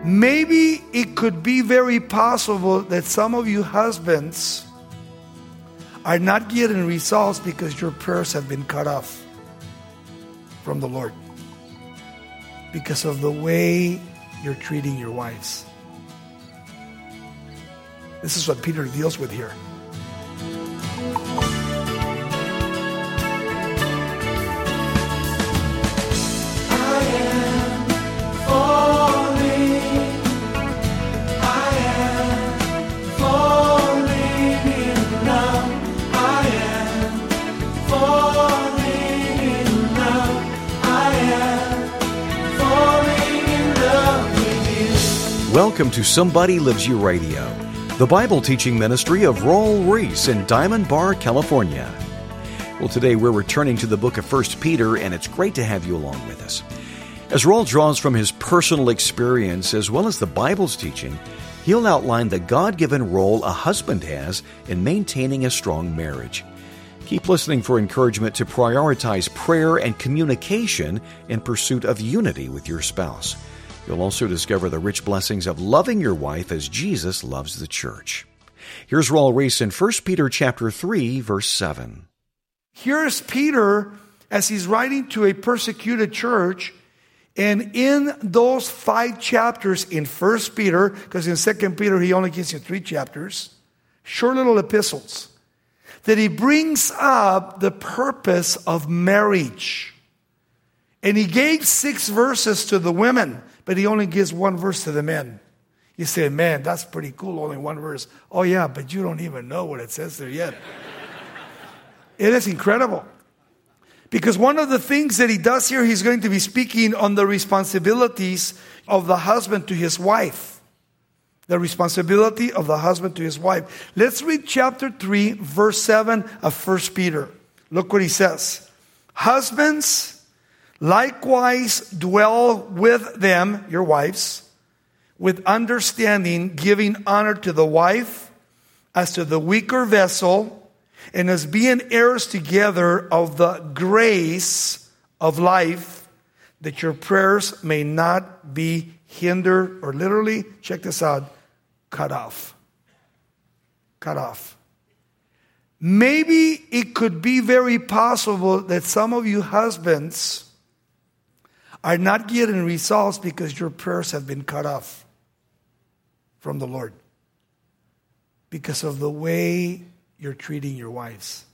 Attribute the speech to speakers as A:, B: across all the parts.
A: Maybe it could be very possible that some of you husbands are not getting results because your prayers have been cut off from the Lord because of the way you're treating your wives. This is what Peter deals with here.
B: Welcome to Somebody Lives You Radio, the Bible teaching ministry of Raul Ries in Diamond Bar, California. Well, today we're returning to the book of 1 Peter, and it's great to have you along with us. As Raul draws from his personal experience as well as the Bible's teaching, he'll outline the God-given role a husband has in maintaining a strong marriage. Keep listening for encouragement to prioritize prayer and communication in pursuit of unity with your spouse. You'll also discover the rich blessings of loving your wife as Jesus loves the church. Here's Raul Ries in 1 Peter chapter 3, verse 7.
A: Here's Peter as he's writing to a persecuted church. And in those 5 chapters in 1 Peter, because in 2 Peter he only gives you 3 chapters, short little epistles, that he brings up the purpose of marriage. And he gave 6 verses to the women, but he only gives 1 verse to the men. You say, man, that's pretty cool, only 1 verse. Oh yeah, but you don't even know what it says there yet. It is incredible. Because one of the things that he does here, he's going to be speaking on the responsibilities of the husband to his wife. The responsibility of the husband to his wife. Let's read chapter 3, verse 7 of 1 Peter. Look what he says. Husbands, likewise dwell with them, your wives, with understanding, giving honor to the wife as to the weaker vessel, and as being heirs together of the grace of life, that your prayers may not be hindered, or literally, check this out, cut off. Cut off. Maybe it could be very possible that some of you husbands are not getting results because your prayers have been cut off from the Lord because of the way you're treating your wives.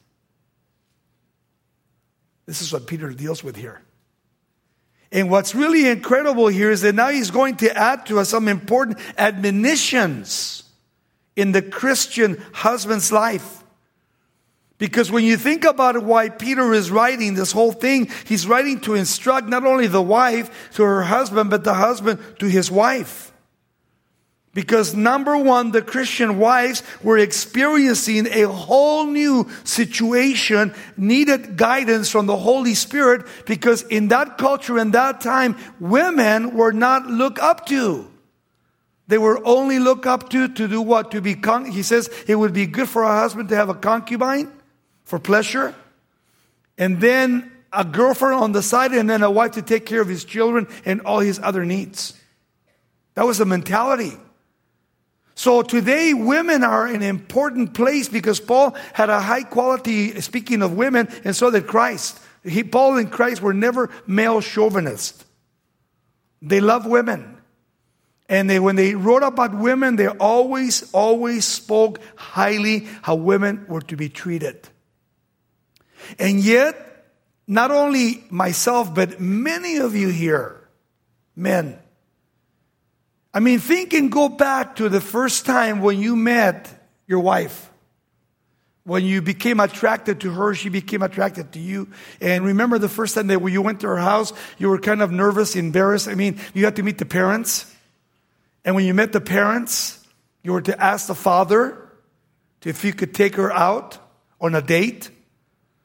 A: This is what Peter deals with here. And what's really incredible here is that now he's going to add to us some important admonitions in the Christian husband's life. Because when you think about why Peter is writing this whole thing, he's writing to instruct not only the wife to her husband, but the husband to his wife. Because number one, the Christian wives were experiencing a whole new situation, needed guidance from the Holy Spirit, because in that culture and that time, women were not looked up to. They were only looked up to do what? To be, he says it would be good for a husband to have a concubine for pleasure, and then a girlfriend on the side, and then a wife to take care of his children and all his other needs. That was the mentality. So today, women are in an important place because Paul had a high quality, speaking of women, and so did Christ. Paul and Christ were never male chauvinists. They love women. And when they wrote about women, they always spoke highly how women were to be treated. And yet, not only myself, but many of you here, men, I mean, think and go back to the first time when you met your wife. When you became attracted to her, she became attracted to you. And remember the first time that when you went to her house, you were kind of nervous, embarrassed. I mean, you had to meet the parents. And when you met the parents, you were to ask the father if you could take her out on a date.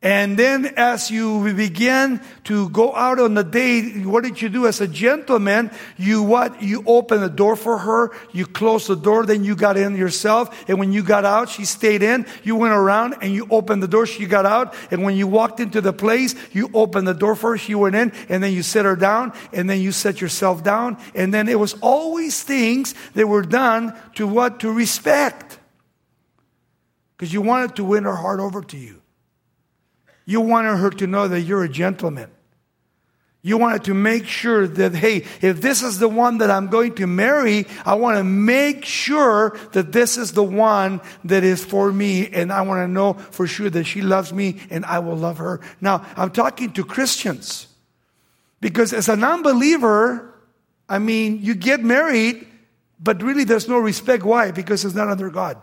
A: And then as you begin to go out on the date, what did you do as a gentleman? You opened the door for her. You closed the door. Then you got in yourself. And when you got out, she stayed in. You went around and you opened the door. She got out. And when you walked into the place, you opened the door for her. She went in. And then you set her down. And then you set yourself down. And then it was always things that were done to what? To respect. Because you wanted to win her heart over to you. You wanted her to know that you're a gentleman. You wanted to make sure that, hey, if this is the one that I'm going to marry, I want to make sure that this is the one that is for me. And I want to know for sure that she loves me and I will love her. Now, I'm talking to Christians. Because as a non-believer, you get married, but really there's no respect. Why? Because it's not under God.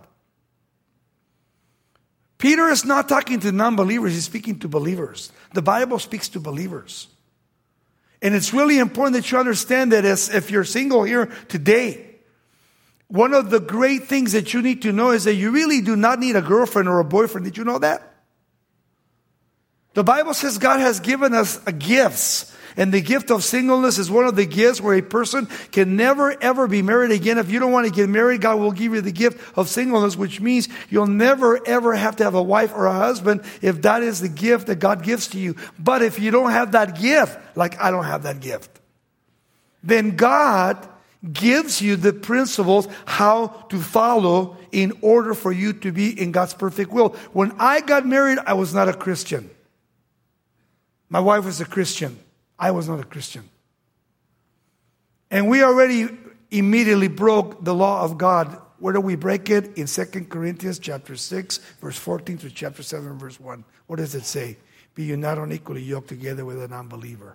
A: Peter is not talking to non-believers, he's speaking to believers. The Bible speaks to believers. And it's really important that you understand that if you're single here today, one of the great things that you need to know is that you really do not need a girlfriend or a boyfriend. Did you know that? The Bible says God has given us gifts. And the gift of singleness is one of the gifts where a person can never, ever be married again. If you don't want to get married, God will give you the gift of singleness, which means you'll never, ever have to have a wife or a husband if that is the gift that God gives to you. But if you don't have that gift, like I don't have that gift, then God gives you the principles how to follow in order for you to be in God's perfect will. When I got married, I was not a Christian. My wife was a Christian. I was not a Christian. And we already immediately broke the law of God. Where do we break it? In 2 Corinthians chapter 6, verse 14 to chapter 7, verse 1. What does it say? Be you not unequally yoked together with an unbeliever.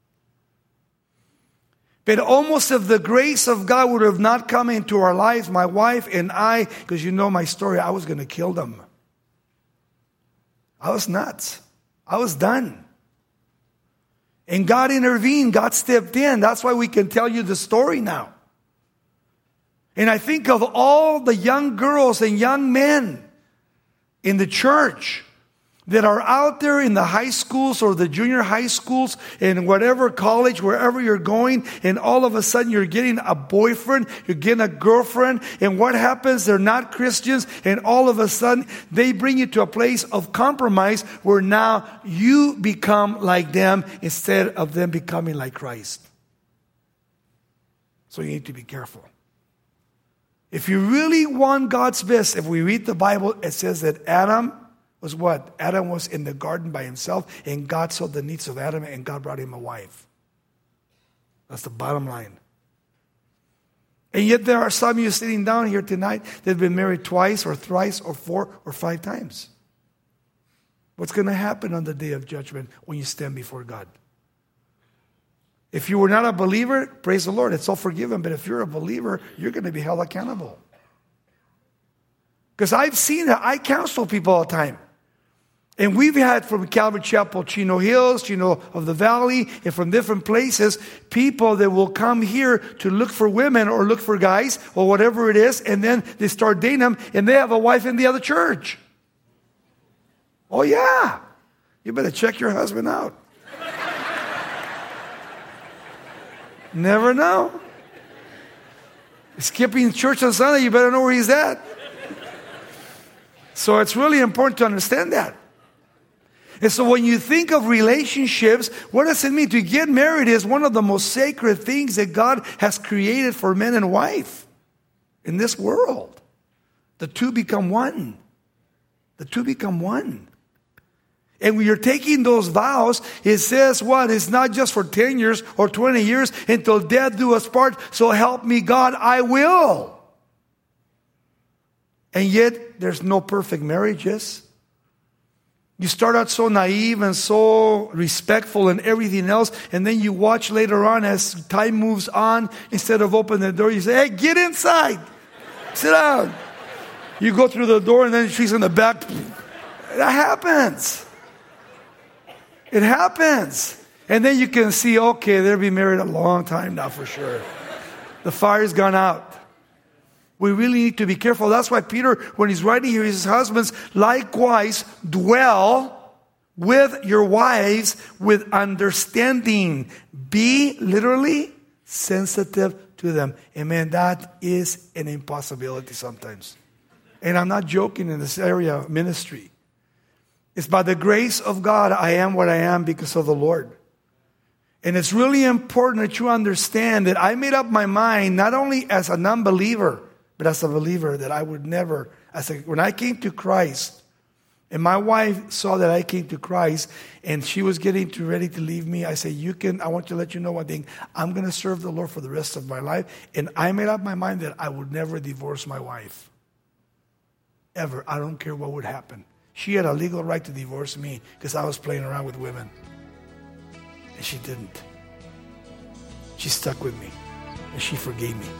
A: But almost if the grace of God would have not come into our lives, my wife and I, because you know my story, I was going to kill them. I was nuts. I was done. And God intervened. God stepped in. That's why we can tell you the story now. And I think of all the young girls and young men in the church that are out there in the high schools or the junior high schools and whatever college, wherever you're going, and all of a sudden you're getting a boyfriend, you're getting a girlfriend, and what happens? They're not Christians, and all of a sudden they bring you to a place of compromise where now you become like them instead of them becoming like Christ. So you need to be careful. If you really want God's best, if we read the Bible, it says that Adam was what? Adam was in the garden by himself, and God saw the needs of Adam, and God brought him a wife. That's the bottom line. And yet there are some of you sitting down here tonight that have been married twice or thrice or 4 or 5 times. What's going to happen on the day of judgment when you stand before God? If you were not a believer, praise the Lord, it's all forgiven. But if you're a believer, you're going to be held accountable. Because I've seen it. I counsel people all the time. And we've had from Calvary Chapel, Chino Hills, Chino of the Valley, and from different places, people that will come here to look for women or look for guys or whatever it is, and then they start dating them, and they have a wife in the other church. Oh, yeah. You better check your husband out. Never know. Skipping church on Sunday, you better know where he's at. So it's really important to understand that. And so when you think of relationships, what does it mean? To get married is one of the most sacred things that God has created for man and wife in this world. The two become one. The two become one. And when you're taking those vows, it says what? It's not just for 10 years or 20 years until death do us part. So help me God, I will. And yet, there's no perfect marriages. You start out so naive and so respectful and everything else, and then you watch later on as time moves on, instead of opening the door, you say, hey, get inside. Sit down. You go through the door, and then she's in the back. That happens. It happens. And then you can see, okay, they'll be married a long time now for sure. The fire's gone out. We really need to be careful. That's why Peter, when he's writing here, he says, husbands, likewise dwell with your wives with understanding. Be literally sensitive to them. And man, that is an impossibility sometimes. And I'm not joking in this area of ministry. It's by the grace of God I am what I am because of the Lord. And it's really important that you understand that I made up my mind not only as a non-believer, but as a believer, that I would never, when I came to Christ, and my wife saw that I came to Christ, and she was getting ready to leave me, I said, I want to let you know one thing. I'm going to serve the Lord for the rest of my life. And I made up my mind that I would never divorce my wife. Ever. I don't care what would happen. She had a legal right to divorce me because I was playing around with women. And she didn't. She stuck with me. And she forgave me.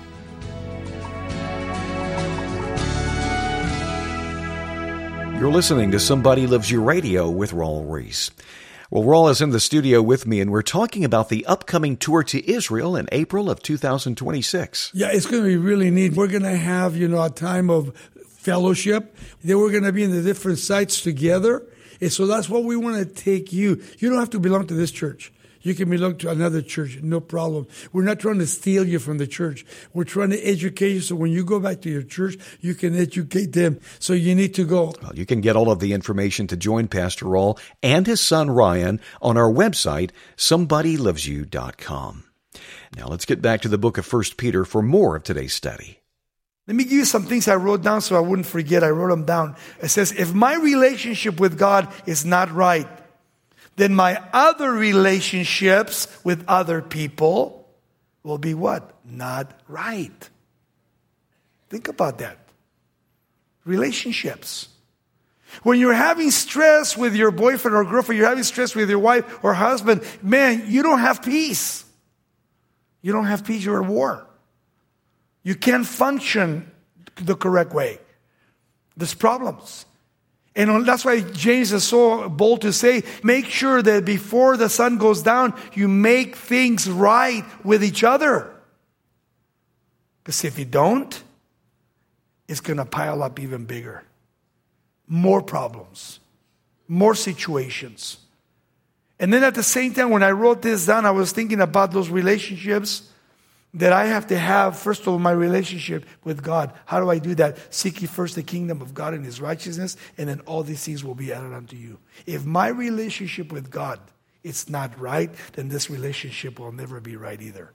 B: You're listening to Somebody Loves You Radio with Raul Ries. Well, Raul is in the studio with me, and we're talking about the upcoming tour to Israel in April of 2026.
C: Yeah, it's going to be really neat. We're going to have, a time of fellowship. Then we're going to be in the different sites together. And so that's what we want to take you. You don't have to belong to this church. You can belong to another church, no problem. We're not trying to steal you from the church. We're trying to educate you so when you go back to your church, you can educate them. So you need to go.
B: Well, you can get all of the information to join Pastor Raul and his son Ryan on our website, somebodylovesyou.com. Now let's get back to the book of 1 Peter for more of today's study.
A: Let me give you some things I wrote down so I wouldn't forget. I wrote them down. It says, if my relationship with God is not right, then my other relationships with other people will be what? Not right. Think about that. Relationships. When you're having stress with your boyfriend or girlfriend, you're having stress with your wife or husband, man, you don't have peace. You don't have peace. You're at war. You can't function the correct way. There's problems. And that's why James is so bold to say, make sure that before the sun goes down, you make things right with each other. Because if you don't, it's going to pile up even bigger. More problems. More situations. And then at the same time, when I wrote this down, I was thinking about those relationships that I have to have, first of all, my relationship with God. How do I do that? Seek ye first the kingdom of God and His righteousness, and then all these things will be added unto you. If my relationship with God is not right, then this relationship will never be right either.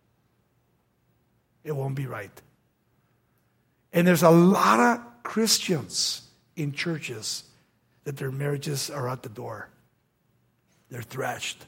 A: It won't be right. And there's a lot of Christians in churches that their marriages are at the door. They're thrashed.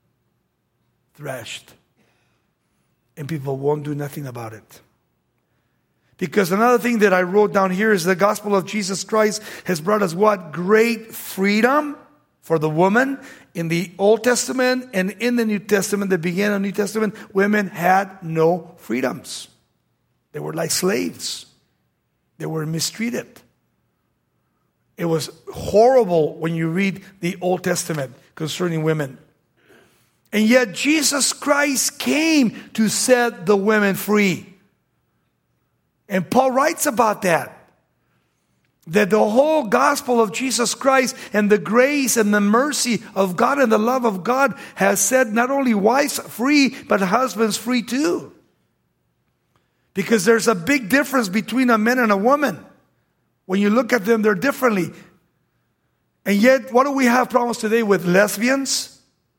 A: And people won't do nothing about it. Because another thing that I wrote down here is the gospel of Jesus Christ has brought us what? Great freedom for the woman. In the Old Testament and in the New Testament, the beginning of the New Testament, women had no freedoms. They were like slaves. They were mistreated. It was horrible when you read the Old Testament concerning women. And yet Jesus Christ came to set the women free. And Paul writes about that. That the whole gospel of Jesus Christ and the grace and the mercy of God and the love of God has set not only wives free, but husbands free too. Because there's a big difference between a man and a woman. When you look at them, they're differently. And yet, what do we have problems today with? Lesbians?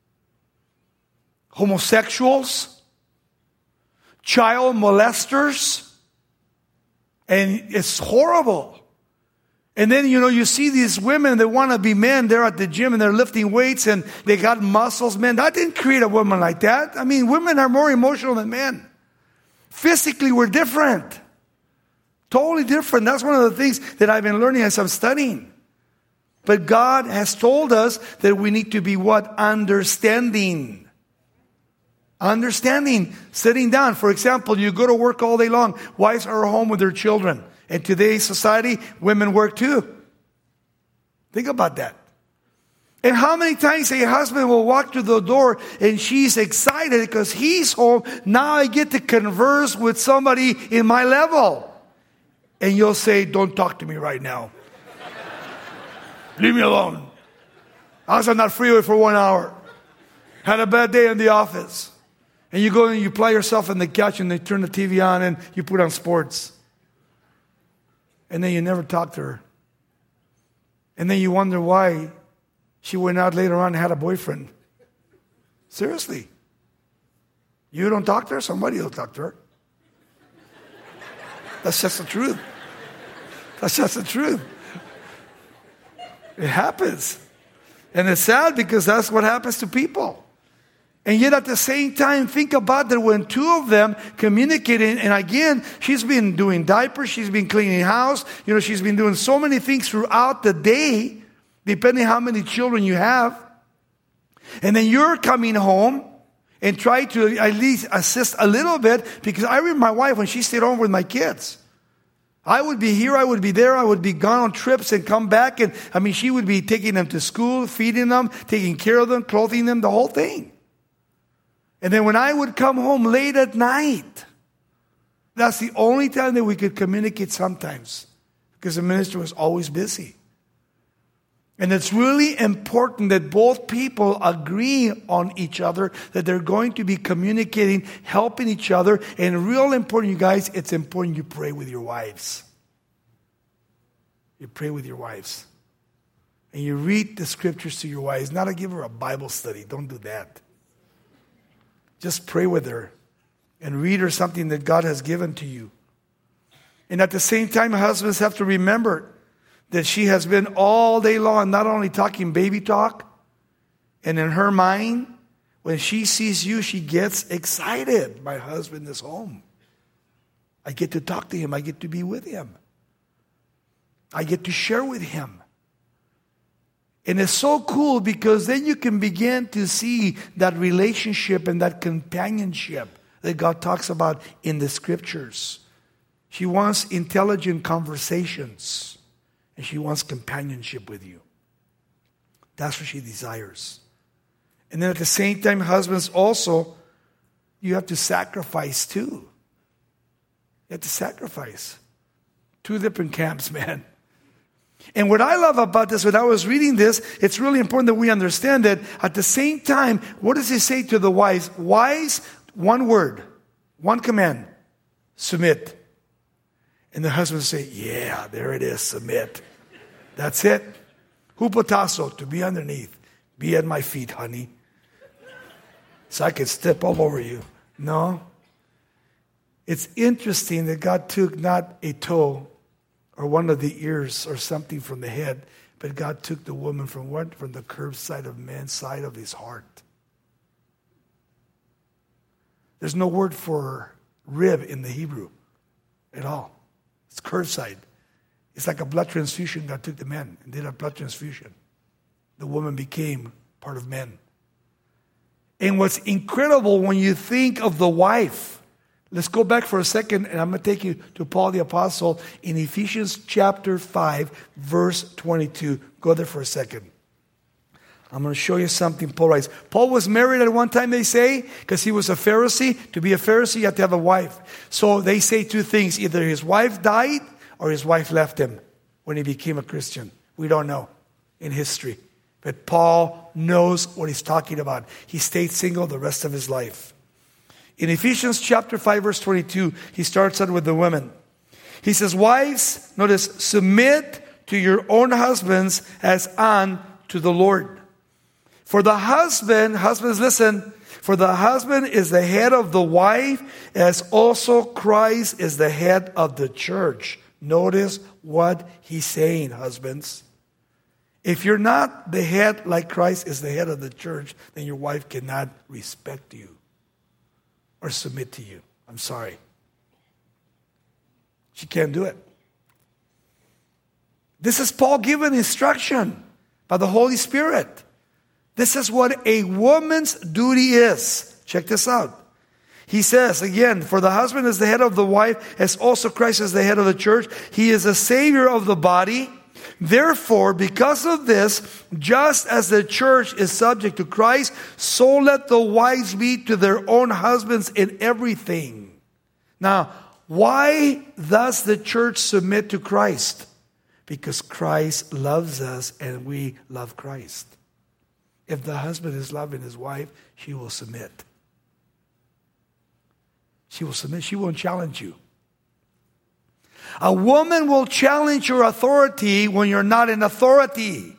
A: Homosexuals, child molesters, and it's horrible. And then, you see these women that want to be men, they're at the gym and they're lifting weights and they got muscles. Man, that didn't create a woman like that. I mean, women are more emotional than men. Physically, we're different. Totally different. That's one of the things that I've been learning as I'm studying. But God has told us that we need to be what? Understanding. Understanding, sitting down. For example, you go to work all day long. Wives are home with their children. In today's society, women work too. Think about that. And how many times a husband will walk through the door and she's excited because he's home. Now I get to converse with somebody in my level. And you'll say, don't talk to me right now. Leave me alone. I was on that freeway for 1 hour. Had a bad day in the office. And you go and you play yourself on the couch and they turn the TV on and you put on sports. And then you never talk to her. And then you wonder why she went out later on and had a boyfriend. Seriously. You don't talk to her, somebody will talk to her. That's just the truth. That's just the truth. It happens. And it's sad because that's what happens to people. And yet at the same time, think about that when two of them communicating, and again, she's been doing diapers, she's been cleaning house, she's been doing so many things throughout the day, depending how many children you have. And then you're coming home and try to at least assist a little bit, because I remember my wife when she stayed home with my kids. I would be here, I would be there, I would be gone on trips and come back, and she would be taking them to school, feeding them, taking care of them, clothing them, the whole thing. And then when I would come home late at night, that's the only time that we could communicate sometimes, because the minister was always busy. And it's really important that both people agree on each other, that they're going to be communicating, helping each other. And real important, you guys, it's important you pray with your wives. You pray with your wives. And you read the scriptures to your wives. Not to give her a Bible study. Don't do that. Just pray with her and read her something that God has given to you. And at the same time, husbands have to remember that she has been all day long not only talking baby talk, and in her mind, when she sees you, she gets excited. My husband is home. I get to talk to him. I get to be with him. I get to share with him. And it's so cool because then you can begin to see that relationship and that companionship that God talks about in the scriptures. She wants intelligent conversations. And she wants companionship with you. That's what she desires. And then at the same time, husbands also, you have to sacrifice too. You have to sacrifice. Two different camps, man. And what I love about this, when I was reading this, it's really important that we understand that at the same time, what does he say to the wives? Wives, one word, one command, submit. And the husband say, yeah, there it is, submit. That's it. Hupotasso, to be underneath. Be at my feet, honey. So I can step all over you. No. It's interesting that God took not a toe or one of the ears or something from the head, but God took the woman from what? From the curved side of man's side of his heart. There's no word for rib in the Hebrew at all. It's curved side. It's like a blood transfusion. God took the man and did a blood transfusion. The woman became part of men. And what's incredible when you think of the wife, let's go back for a second, and I'm going to take you to Paul the Apostle in Ephesians chapter 5, verse 22. Go there for a second. I'm going to show you something Paul writes. Paul was married at one time, they say, because he was a Pharisee. To be a Pharisee, you have to have a wife. So they say two things. Either his wife died or his wife left him when he became a Christian. We don't know in history. But Paul knows what he's talking about. He stayed single the rest of his life. In Ephesians chapter 5, verse 22, he starts out with the women. He says, wives, notice, submit to your own husbands as unto the Lord. For the husbands, listen, for the husband is the head of the wife, as also Christ is the head of the church. Notice what he's saying, husbands. If you're not the head like Christ is the head of the church, then your wife cannot respect you or submit to you. I'm sorry. She can't do it. This is Paul giving instruction by the Holy Spirit. This is what a woman's duty is. Check this out. He says, again, for the husband is the head of the wife, as also Christ is the head of the church. He is a savior of the body. Therefore, because of this, just as the church is subject to Christ, so let the wives be to their own husbands in everything. Now, why does the church submit to Christ? Because Christ loves us and we love Christ. If the husband is loving his wife, she will submit. She will submit. She won't challenge you. A woman will challenge your authority when you're not in authority.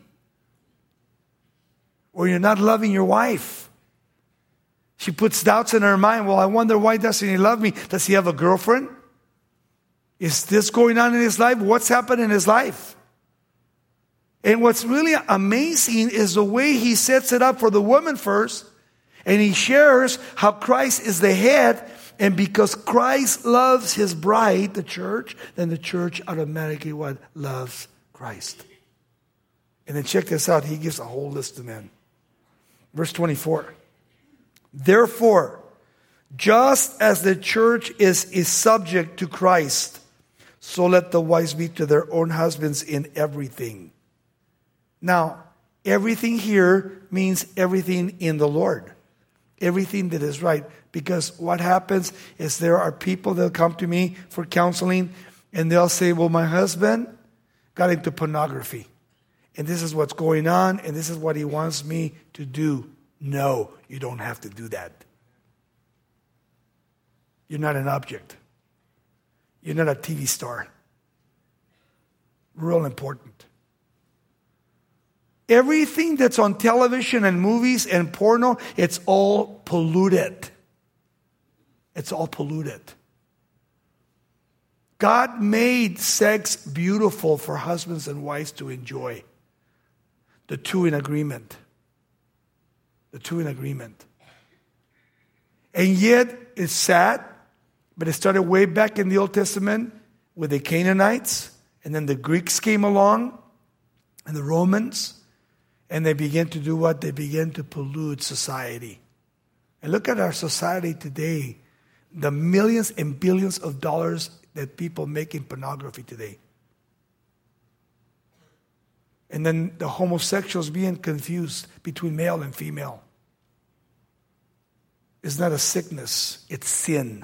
A: Or you're not loving your wife. She puts doubts in her mind. Well, I wonder, why doesn't he love me? Does he have a girlfriend? Is this going on in his life? What's happened in his life? And what's really amazing is the way he sets it up for the woman first. And he shares how Christ is the head. And because Christ loves his bride, the church, then the church automatically what? Loves Christ. And then check this out. He gives a whole list of men. Verse 24. Therefore, just as the church is subject to Christ, so let the wives be to their own husbands in everything. Now, everything here means everything in the Lord. Everything that is right. Because what happens is there are people that come to me for counseling and they'll say, well, my husband got into pornography. And this is what's going on and this is what he wants me to do. No, you don't have to do that. You're not an object. You're not a TV star. Real important. Everything that's on television and movies and porno, it's all polluted. It's all polluted. God made sex beautiful for husbands and wives to enjoy. The two in agreement. The two in agreement. And yet, it's sad, but it started way back in the Old Testament with the Canaanites, and then the Greeks came along, and the Romans, and they began to do what? They began to pollute society. And look at our society today. The millions and billions of dollars that people make in pornography today. And then the homosexuals being confused between male and female. It's not a sickness, it's sin.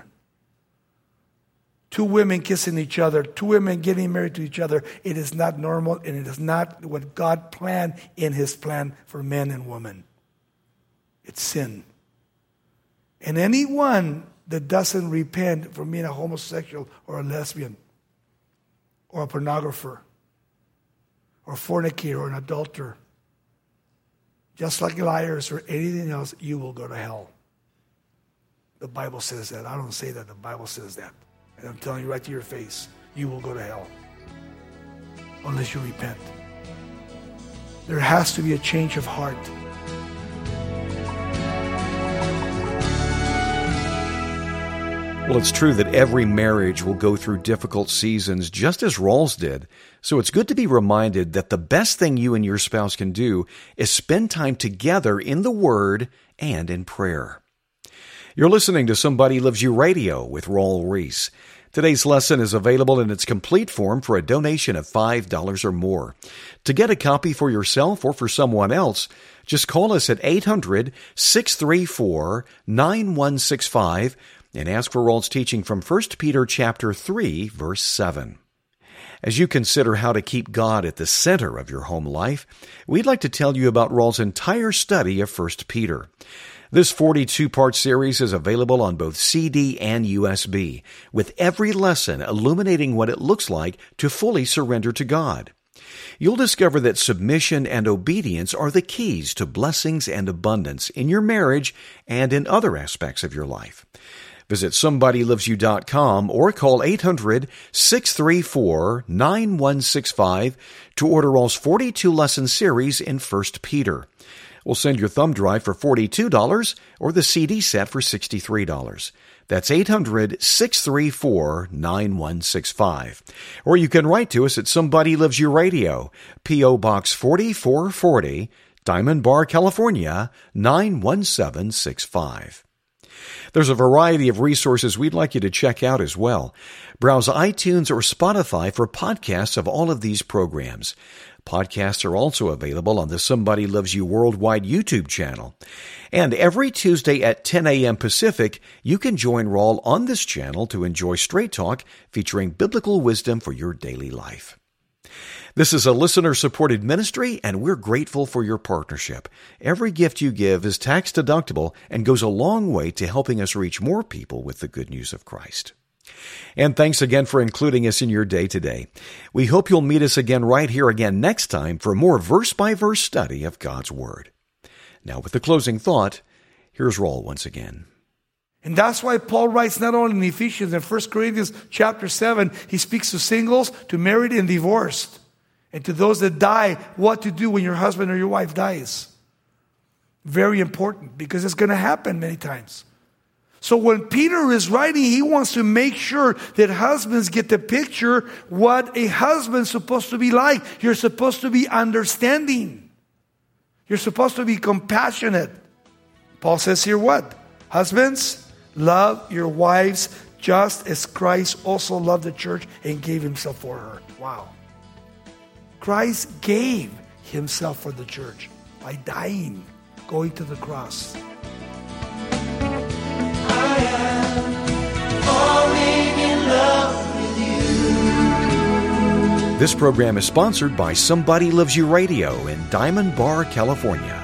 A: Two women kissing each other, two women getting married to each other. It is not normal and it is not what God planned in his plan for men and women. It's sin. And anyone that doesn't repent from being a homosexual or a lesbian or a pornographer or a fornicator or an adulterer, just like liars or anything else, you will go to hell. The Bible says that. I don't say that. The Bible says that. And I'm telling you right to your face, you will go to hell unless you repent. There has to be a change of heart.
B: Well, it's true that every marriage will go through difficult seasons, just as Rawls did. So it's good to be reminded that the best thing you and your spouse can do is spend time together in the Word and in prayer. You're listening to Somebody Loves You Radio with Raul Ries. Today's lesson is available in its complete form for a donation of $5 or more. To get a copy for yourself or for someone else, just call us at 800-634-9165 and ask for Raul's teaching from 1 Peter chapter 3, verse 7. As you consider how to keep God at the center of your home life, we'd like to tell you about Raul's entire study of 1 Peter. This 42-part series is available on both CD and USB, with every lesson illuminating what it looks like to fully surrender to God. You'll discover that submission and obedience are the keys to blessings and abundance in your marriage and in other aspects of your life. Visit SomebodyLovesYou.com or call 800-634-9165 to order Raul's 42-lesson series in 1 Peter. We'll send your thumb drive for $42 or the CD set for $63. That's 800-634-9165. Or you can write to us at Somebody Loves You Radio, P.O. Box 4440, Diamond Bar, California, 91765. There's a variety of resources we'd like you to check out as well. Browse iTunes or Spotify for podcasts of all of these programs. Podcasts are also available on the Somebody Loves You Worldwide YouTube channel. And every Tuesday at 10 a.m. Pacific, you can join Raul on this channel to enjoy Straight Talk featuring biblical wisdom for your daily life. This is a listener-supported ministry, and we're grateful for your partnership. Every gift you give is tax-deductible and goes a long way to helping us reach more people with the good news of Christ. And thanks again for including us in your day today. We hope you'll meet us again right here again next time for more verse-by-verse study of God's Word. Now, with the closing thought, here's Raul once again.
A: And that's why Paul writes not only in Ephesians and 1 Corinthians chapter 7, he speaks to singles, to married and divorced, and to those that die, what to do when your husband or your wife dies. Very important, because it's going to happen many times. So when Peter is writing, he wants to make sure that husbands get the picture what a husband's supposed to be like. You're supposed to be understanding. You're supposed to be compassionate. Paul says here what? Husbands, love your wives just as Christ also loved the church and gave himself for her. Wow. Christ gave himself for the church by dying, going to the cross.
D: I am falling in love with you.
B: This program is sponsored by Somebody Loves You Radio in Diamond Bar, California.